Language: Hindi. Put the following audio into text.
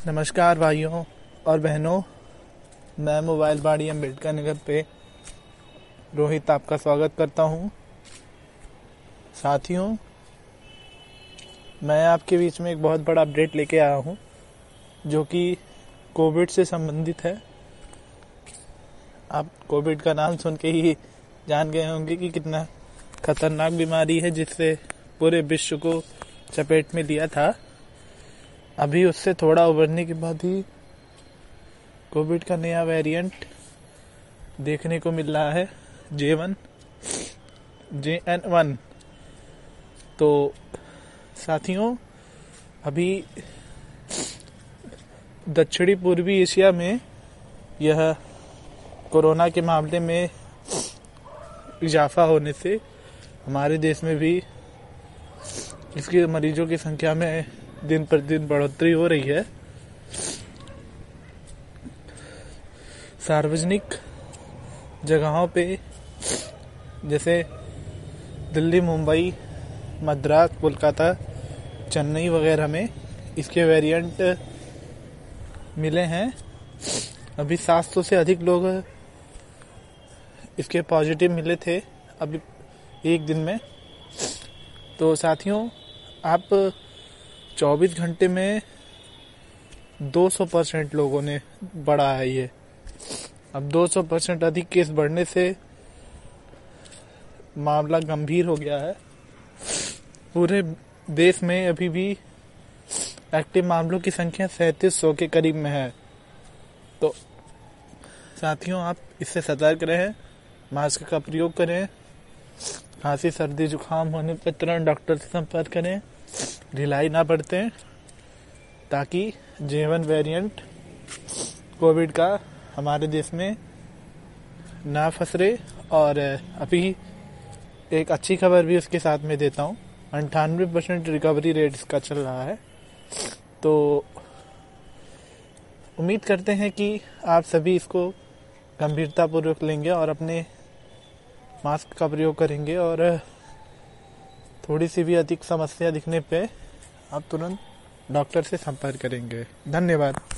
नमस्कार भाइयों और बहनों, मैं मोबाइल बाड़ी अम्बेडकर नगर पे रोहित आपका स्वागत करता हूँ। साथियों, मैं आपके बीच में एक बहुत बड़ा अपडेट लेके आया हूँ जो कि कोविड से संबंधित है। आप कोविड का नाम सुन के ही जान गए होंगे कि कितना खतरनाक बीमारी है जिससे पूरे विश्व को चपेट में लिया था। अभी उससे थोड़ा उभरने के बाद ही कोविड का नया वेरिएंट देखने को मिल रहा है, JN1। तो साथियों, अभी दक्षिणी पूर्वी एशिया में यह कोरोना के मामले में इजाफा होने से हमारे देश में भी इसके मरीजों की संख्या में दिन पर दिन बढ़ोतरी हो रही है। सार्वजनिक जगहों पे जैसे दिल्ली, मुंबई, मद्रास, कोलकाता, चेन्नई वगैरह में इसके वेरिएंट मिले हैं। अभी 700 से अधिक लोग इसके पॉजिटिव मिले थे अभी एक दिन में। तो साथियों, आप 24 घंटे में 200% लोगों ने बढ़ा है ये। अब 200% अधिक केस बढ़ने से मामला गंभीर हो गया है। पूरे देश में अभी भी एक्टिव मामलों की संख्या 3700 के करीब में है। तो साथियों, आप इससे सतर्क रहें, मास्क का प्रयोग करें, खांसी, सर्दी, जुकाम होने पर तुरंत डॉक्टर से संपर्क करें, ढिलाई ना बरतें ताकि J1 वेरिएंट कोविड का हमारे देश में ना फसरे। और अभी एक अच्छी खबर भी उसके साथ में देता हूँ, 98% रिकवरी रेट इसका चल रहा है। तो उम्मीद करते हैं कि आप सभी इसको गंभीरतापूर्वक लेंगे और अपने मास्क का प्रयोग करेंगे, और थोड़ी सी भी अधिक समस्या दिखने पे आप तुरंत डॉक्टर से संपर्क करेंगे। धन्यवाद।